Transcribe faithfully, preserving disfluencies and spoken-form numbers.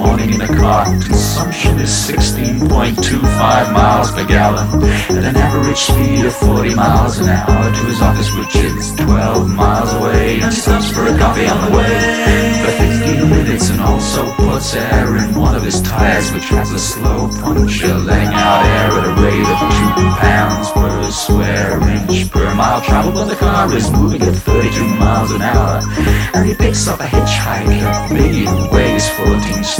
morning in a car. Consumption is sixteen point two five miles per gallon, at an average speed of forty miles an hour to his office, which is twelve miles away, and stops for a coffee on the way for fifteen minutes, and also puts air in one of his tires, which has a slow puncture, letting out air at a rate of two pounds per square inch per mile traveled. But the car is moving at thirty-two miles an hour, and he picks up a hitchhiker, maybe who weighs fourteen